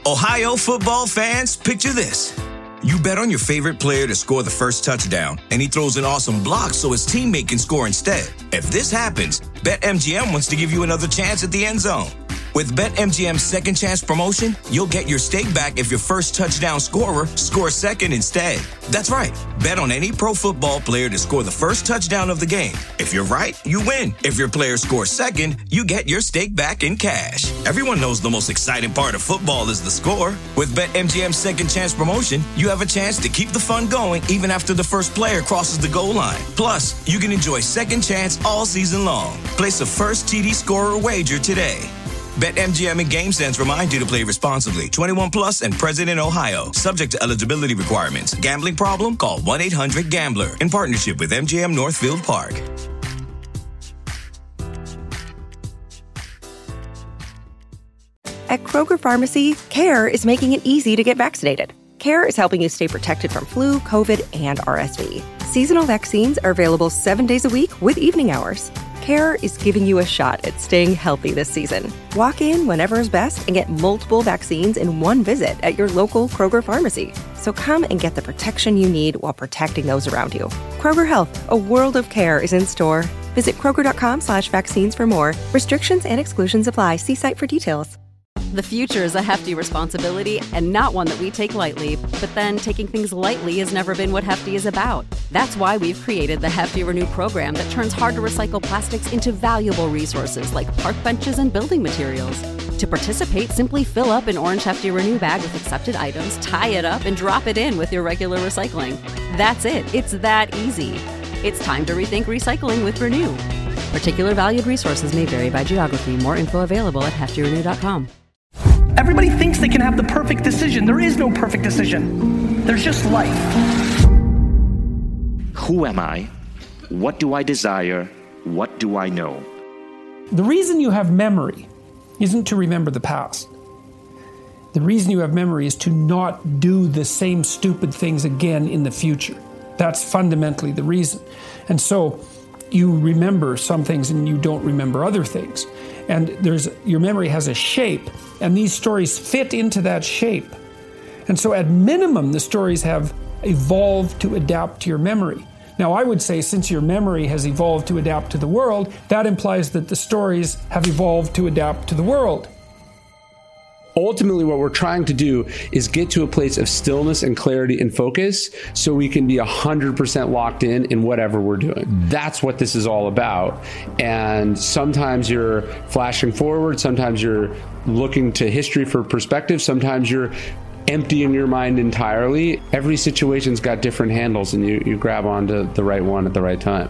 Ohio football fans, picture this. You bet on your favorite player to score the first touchdown, and he throws an awesome block so his teammate can score instead. If this happens, BetMGM wants to give you another chance at the end zone. With BetMGM's second chance promotion, you'll get your stake back if your first touchdown scorer scores second instead. That's right. Bet on any pro football player to score the first touchdown of the game. If you're right, you win. If your player scores second, you get your stake back in cash. Everyone knows the most exciting part of football is the score. With BetMGM's second chance promotion, you have a chance to keep the fun going even after the first player crosses the goal line. Plus, you can enjoy second chance all season long. Place a first TD scorer wager today. BetMGM and GameSense remind you to play responsibly. 21 plus and present in Ohio. Subject to eligibility requirements. Gambling problem? Call 1-800-GAMBLER. In partnership with MGM Northfield Park. At Kroger Pharmacy, CARE is making it easy to get vaccinated. CARE is helping you stay protected from flu, COVID, and RSV. Seasonal vaccines are available 7 days a week with evening hours. CARE is giving you a shot at staying healthy this season. Walk in whenever is best and get multiple vaccines in one visit at your local Kroger pharmacy. So come and get the protection you need while protecting those around you. Kroger Health, a world of care is in store. Visit Kroger.com/vaccines for more. Restrictions and exclusions apply. See site for details. The future is a hefty responsibility and not one that we take lightly. But then taking things lightly has never been what Hefty is about. That's why we've created the Hefty Renew program that turns hard-to-recycle plastics into valuable resources like park benches and building materials. To participate, simply fill up an orange Hefty Renew bag with accepted items, tie it up, and drop it in with your regular recycling. That's it. It's that easy. It's time to rethink recycling with Renew. Particular valued resources may vary by geography. More info available at heftyrenew.com. Everybody thinks they can have the perfect decision. There is no perfect decision. There's just life. Who am I? What do I desire? What do I know? The reason you have memory isn't to remember the past. The reason you have memory is to not do the same stupid things again in the future. That's fundamentally the reason. And so you remember some things and you don't remember other things. And your memory has a shape, and these stories fit into that shape. And so at minimum, the stories have evolved to adapt to your memory. Now, I would say since your memory has evolved to adapt to the world, that implies that the stories have evolved to adapt to the world. Ultimately, what we're trying to do is get to a place of stillness and clarity and focus so we can be 100% locked in whatever we're doing. That's what this is all about. And sometimes you're flashing forward, sometimes you're looking to history for perspective, sometimes you're emptying your mind entirely. Every situation's got different handles, and you grab onto the right one at the right time.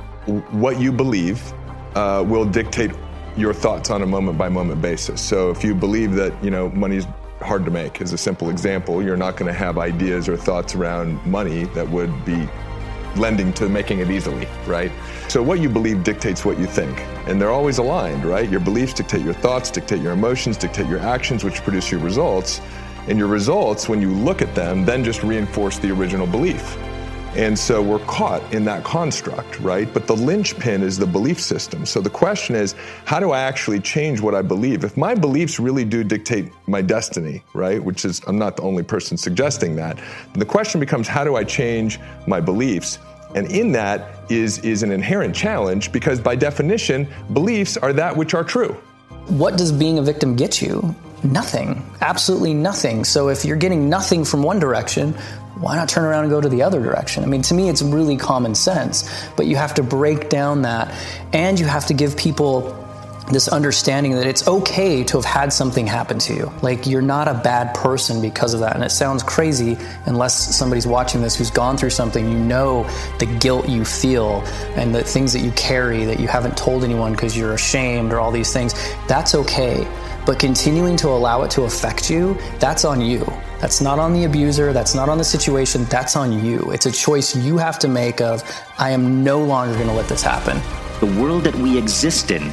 What you believe will dictate your thoughts on a moment-by-moment basis. So if you believe that, money's hard to make, as a simple example, you're not going to have ideas or thoughts around money that would be lending to making it easily, right? So what you believe dictates what you think, and they're always aligned, right? Your beliefs dictate your thoughts, dictate your emotions, dictate your actions, which produce your results, and your results, when you look at them, then just reinforce the original belief. And so we're caught in that construct, right? But the linchpin is the belief system. So the question is, how do I actually change what I believe? If my beliefs really do dictate my destiny, right? Which is, I'm not the only person suggesting that. The question becomes, how do I change my beliefs? And in that is an inherent challenge, because by definition, beliefs are that which are true. What does being a victim get you? Nothing. Absolutely nothing. So if you're getting nothing from one direction, why not turn around and go to the other direction? I mean, to me, it's really common sense, but you have to break down that, and you have to give people this understanding that it's okay to have had something happen to you. Like, you're not a bad person because of that. And it sounds crazy unless somebody's watching this who's gone through something. You know the guilt you feel and the things that you carry that you haven't told anyone because you're ashamed or all these things. That's okay. But continuing to allow it to affect you, that's on you. That's not on the abuser. That's not on the situation. That's on you. It's a choice you have to make of, I am no longer going to let this happen. The world that we exist in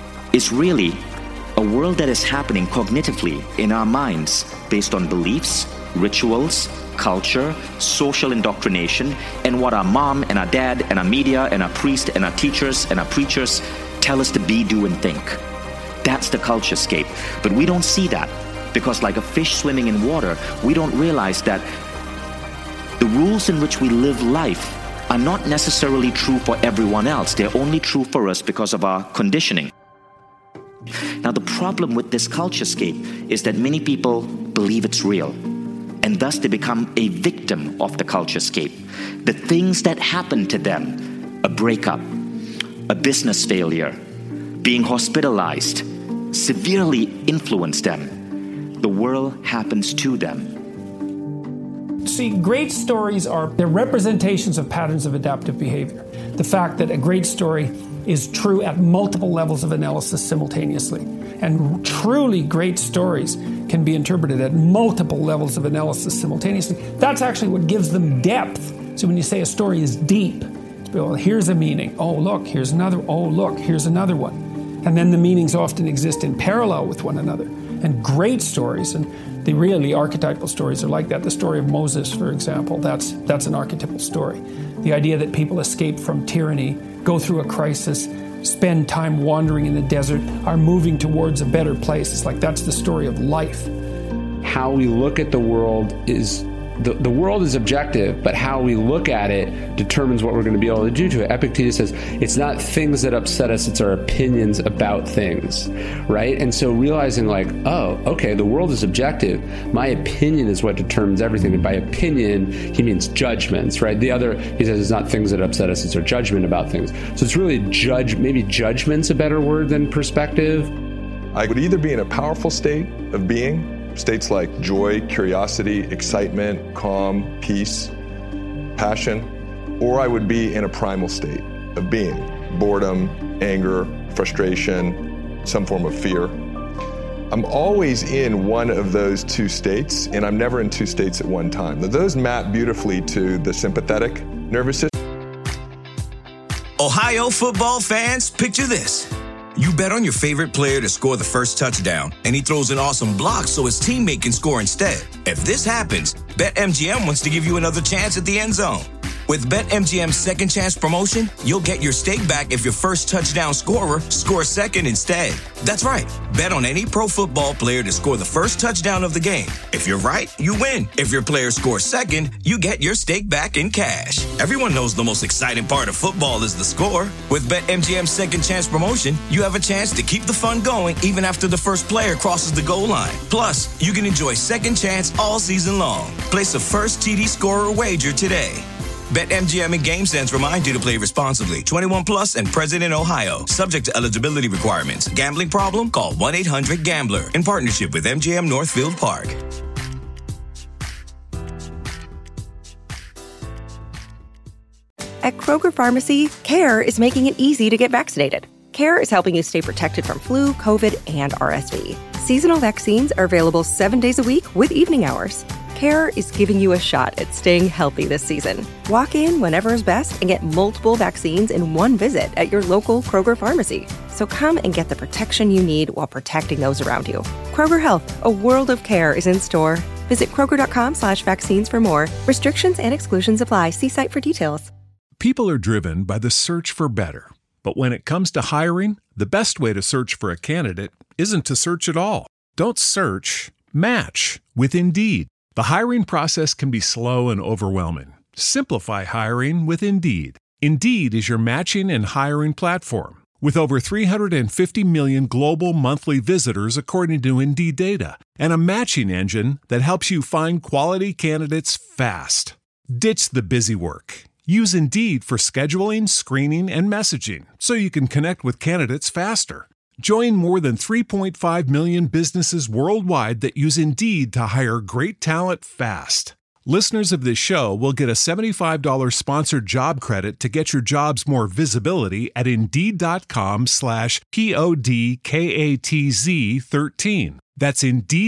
is really a world that is happening cognitively in our minds based on beliefs, rituals, culture, social indoctrination, and what our mom and our dad and our media and our priest and our teachers and our preachers tell us to be, do, and think. That's the culturescape. But we don't see that. Because like a fish swimming in water, we don't realize that the rules in which we live life are not necessarily true for everyone else. They're only true for us because of our conditioning. Now, the problem with this culturescape is that many people believe it's real, and thus they become a victim of the culturescape. The things that happen to them, a breakup, a business failure, being hospitalized, severely influence them. The world happens to them. See, great stories they're representations of patterns of adaptive behavior. The fact that a great story is true at multiple levels of analysis simultaneously. And truly great stories can be interpreted at multiple levels of analysis simultaneously. That's actually what gives them depth. So when you say a story is deep, well, here's a meaning. Oh, look, here's another. Oh, look, here's another one. And then the meanings often exist in parallel with one another. And great stories, and the archetypal stories are like that. The story of Moses, for example, that's an archetypal story. The idea that people escape from tyranny, go through a crisis, spend time wandering in the desert, are moving towards a better place. It's like that's the story of life. How we look at the world is the world is objective, but how we look at it determines what we're going to be able to do to it. Epictetus says it's not things that upset us, it's our opinions about things, right? And so realizing like, oh, okay, the world is objective. My opinion is what determines everything. And by opinion, he means judgments, right? He says it's not things that upset us, it's our judgment about things. So it's really maybe judgment's a better word than perspective. I would either be in a powerful state of being, states like joy, curiosity, excitement, calm, peace, passion, or I would be in a primal state of being, boredom, anger, frustration, some form of fear. I'm always in one of those two states, and I'm never in two states at one time. Now, those map beautifully to the sympathetic nervous system. Ohio football fans, picture this. You bet on your favorite player to score the first touchdown, and he throws an awesome block so his teammate can score instead. If this happens, BetMGM wants to give you another chance at the end zone. With BetMGM's second chance promotion, you'll get your stake back if your first touchdown scorer scores second instead. That's right. Bet on any pro football player to score the first touchdown of the game. If you're right, you win. If your player scores second, you get your stake back in cash. Everyone knows the most exciting part of football is the score. With BetMGM's second chance promotion, you have a chance to keep the fun going even after the first player crosses the goal line. Plus, you can enjoy second chance all season long. Place a first TD scorer wager today. BetMGM and GameSense remind you to play responsibly. 21 plus and present in Ohio. Subject to eligibility requirements. Gambling problem? Call 1-800-GAMBLER. In partnership with MGM Northfield Park. At Kroger Pharmacy, CARE is making it easy to get vaccinated. CARE is helping you stay protected from flu, COVID, and RSV. Seasonal vaccines are available 7 days a week with evening hours. CARE is giving you a shot at staying healthy this season. Walk in whenever is best and get multiple vaccines in one visit at your local Kroger pharmacy. So come and get the protection you need while protecting those around you. Kroger Health, a world of care is in store. Visit Kroger.com/vaccines for more. Restrictions and exclusions apply. See site for details. People are driven by the search for better. But when it comes to hiring, the best way to search for a candidate isn't to search at all. Don't search, match with Indeed. The hiring process can be slow and overwhelming. Simplify hiring with Indeed. Indeed is your matching and hiring platform. With over 350 million global monthly visitors according to Indeed data, and a matching engine that helps you find quality candidates fast. Ditch the busy work. Use Indeed for scheduling, screening, and messaging so you can connect with candidates faster. Join more than 3.5 million businesses worldwide that use Indeed to hire great talent fast. Listeners of this show will get a $75 sponsored job credit to get your jobs more visibility at Indeed.com/PODKATZ13. That's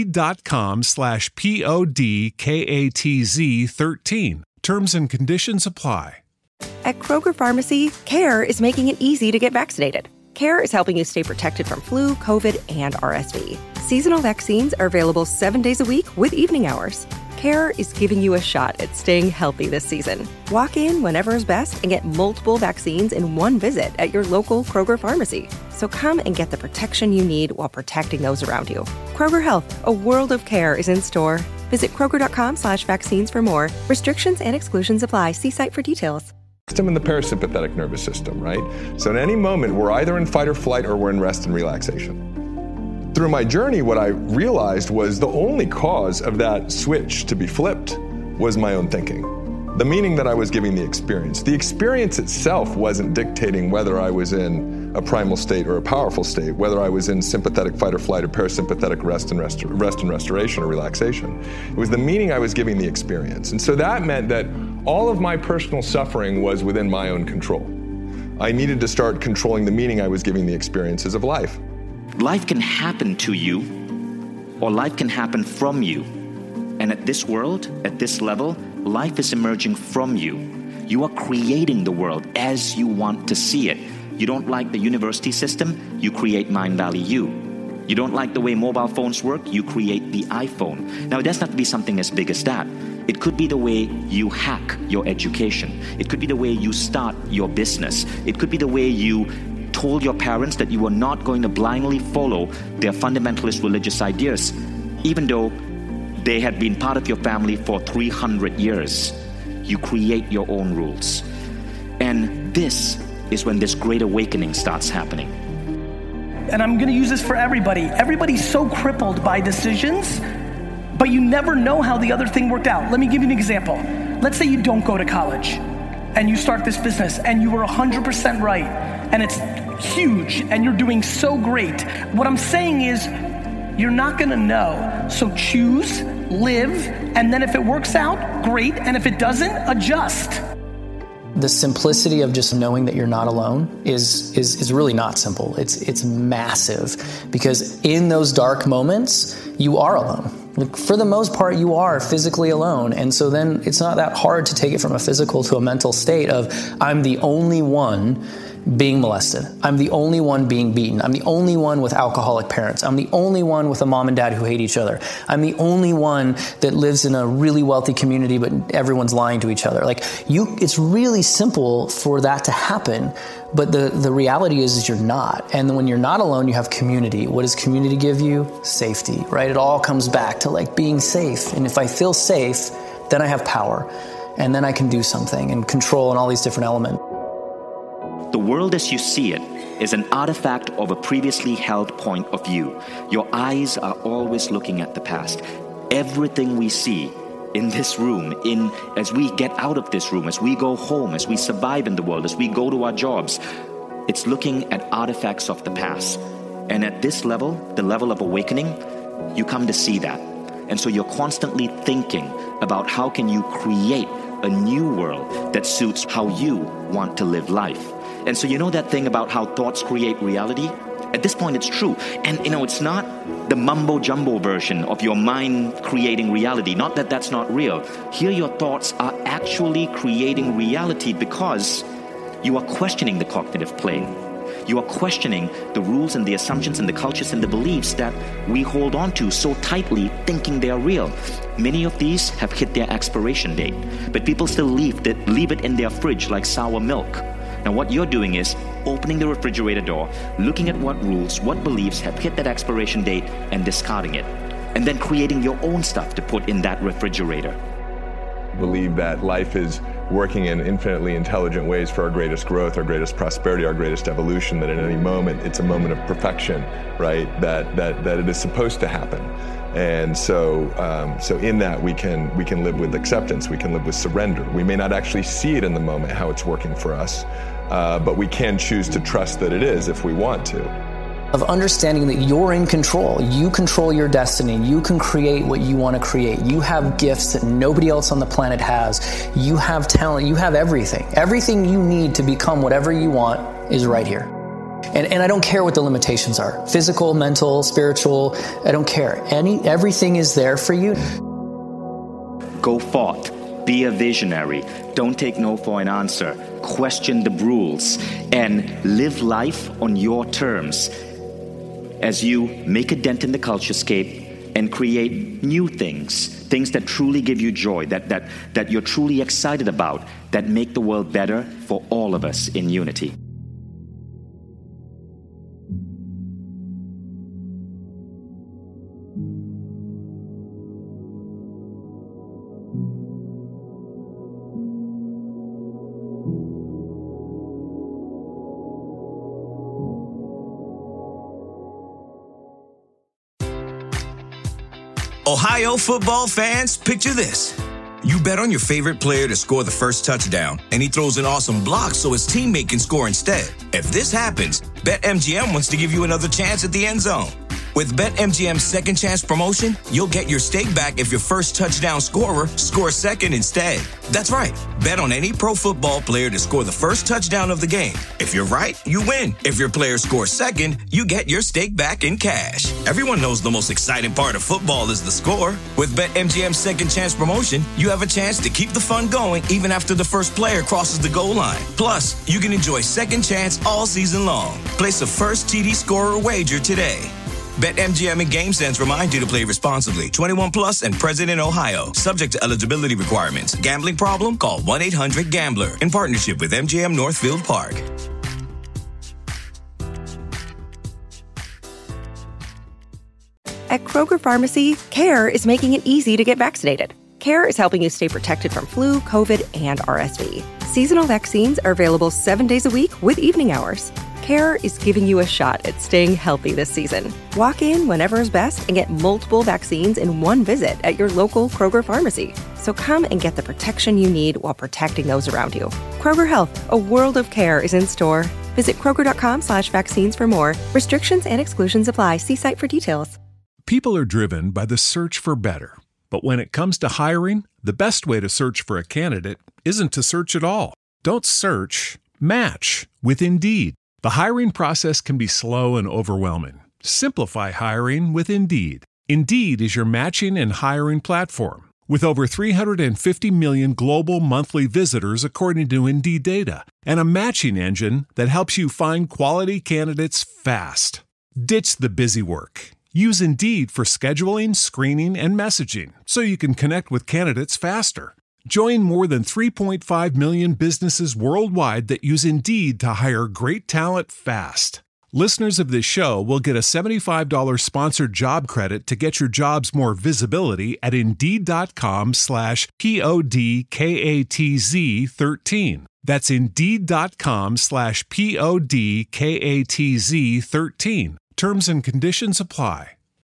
Indeed.com/PODKATZ13. Terms and conditions apply. At Kroger Pharmacy, CARE is making it easy to get vaccinated. CARE is helping you stay protected from flu, COVID, and RSV. Seasonal vaccines are available 7 days a week with evening hours. CARE is giving you a shot at staying healthy this season. Walk in whenever is best and get multiple vaccines in one visit at your local Kroger pharmacy. So come and get the protection you need while protecting those around you. Kroger Health, a world of care is in store. Visit Kroger.com/vaccines for more. Restrictions and exclusions apply. See site for details. System in the parasympathetic nervous system, right? So at any moment, we're either in fight or flight or we're in rest and relaxation. Through my journey, what I realized was the only cause of that switch to be flipped was my own thinking. The meaning that I was giving the experience. The experience itself wasn't dictating whether I was in a primal state or a powerful state, whether I was in sympathetic fight or flight or parasympathetic rest and restoration or relaxation. It was the meaning I was giving the experience. And so that meant that all of my personal suffering was within my own control. I needed to start controlling the meaning I was giving the experiences of life. Life can happen to you, or life can happen from you. And at this world, at this level, life is emerging from you. You are creating the world as you want to see it. You don't like the university system, you create Mind Valley U. You don't like the way mobile phones work, you create the iPhone. Now, it doesn't have to be something as big as that. It could be the way you hack your education. It could be the way you start your business. It could be the way you told your parents that you were not going to blindly follow their fundamentalist religious ideas, even though they had been part of your family for 300 years. You create your own rules. And this is when this great awakening starts happening. And I'm going to use this for everybody. Everybody's so crippled by decisions, but you never know how the other thing worked out. Let me give you an example. Let's say you don't go to college and you start this business and you were 100% right and it's huge and you're doing so great. What I'm saying is you're not going to know. So choose, live, and then if it works out, great. And if it doesn't, adjust. The simplicity of just knowing that you're not alone is really not simple. It's massive, because in those dark moments, you are alone. Like, for the most part, you are physically alone. And so then it's not that hard to take it from a physical to a mental state of, I'm the only one being molested. I'm the only one being beaten. I'm the only one with alcoholic parents. I'm the only one with a mom and dad who hate each other. I'm the only one that lives in a really wealthy community, but everyone's lying to each other. Like, it's really simple for that to happen, but the reality is you're not. And when you're not alone, you have community. What does community give you? Safety, right? It all comes back to like being safe. And if I feel safe, then I have power, and then I can do something and control and all these different elements. The world as you see it is an artifact of a previously held point of view. Your eyes are always looking at the past. Everything we see in this room, as we get out of this room, as we go home, as we survive in the world, as we go to our jobs, it's looking at artifacts of the past. And at this level, the level of awakening, you come to see that. And so you're constantly thinking about how can you create a new world that suits how you want to live life. And so you know that thing about how thoughts create reality? At this point, it's true. And it's not the mumbo-jumbo version of your mind creating reality. Not that that's not real. Here your thoughts are actually creating reality because you are questioning the cognitive plane. You are questioning the rules and the assumptions and the cultures and the beliefs that we hold on to so tightly, thinking they are real. Many of these have hit their expiration date, but people still leave it in their fridge like sour milk. Now what you're doing is opening the refrigerator door, looking at what rules, what beliefs have hit that expiration date and discarding it. And then creating your own stuff to put in that refrigerator. Believe that life is working in infinitely intelligent ways for our greatest growth, our greatest prosperity, our greatest evolution, that at any moment it's a moment of perfection, right? That it is supposed to happen. And so in that we can live with acceptance, we can live with surrender. We may not actually see it in the moment how it's working for us, but we can choose to trust that it is if we want to. Of understanding that you're in control. You control your destiny. You can create what you want to create. You have gifts that nobody else on the planet has. You have talent. You have everything. Everything you need to become whatever you want is right here. And I don't care what the limitations are. Physical, mental, spiritual, I don't care. Everything is there for you. Go forth. Be a visionary. Don't take no for an answer. Question the rules and live life on your terms. As you make a dent in the culturescape, and create new things that truly give you joy, that you're truly excited about, that make the world better for all of us in unity. Ohio football fans, picture this. You bet on your favorite player to score the first touchdown, and he throws an awesome block so his teammate can score instead. If this happens, BetMGM wants to give you another chance at the end zone. With BetMGM's second chance promotion, you'll get your stake back if your first touchdown scorer scores second instead. That's right. Bet on any pro football player to score the first touchdown of the game. If you're right, you win. If your player scores second, you get your stake back in cash. Everyone knows the most exciting part of football is the score. With BetMGM's second chance promotion, you have a chance to keep the fun going even after the first player crosses the goal line. Plus, you can enjoy second chance all season long. Place a first TD scorer wager today. BetMGM and GameSense remind you to play responsibly. 21 plus and present in Ohio. Subject to eligibility requirements. Gambling problem? Call 1-800-GAMBLER. In partnership with MGM Northfield Park. At Kroger Pharmacy, CARE is making it easy to get vaccinated. CARE is helping you stay protected from flu, COVID, and RSV. Seasonal vaccines are available 7 days a week with evening hours. CARE is giving you a shot at staying healthy this season. Walk in whenever is best and get multiple vaccines in one visit at your local Kroger pharmacy. So come and get the protection you need while protecting those around you. Kroger Health, a world of care is in store. Visit Kroger.com/vaccines for more. Restrictions and exclusions apply. See site for details. People are driven by the search for better. But when it comes to hiring, the best way to search for a candidate isn't to search at all. Don't search, match with Indeed. The hiring process can be slow and overwhelming. Simplify hiring with Indeed. Indeed is your matching and hiring platform. With over 350 million global monthly visitors according to Indeed data, and a matching engine that helps you find quality candidates fast. Ditch the busy work. Use Indeed for scheduling, screening, and messaging so you can connect with candidates faster. Join more than 3.5 million businesses worldwide that use Indeed to hire great talent fast. Listeners of this show will get a $75 sponsored job credit to get your jobs more visibility at Indeed.com/PODKATZ13. That's Indeed.com/PODKATZ13. Terms and conditions apply.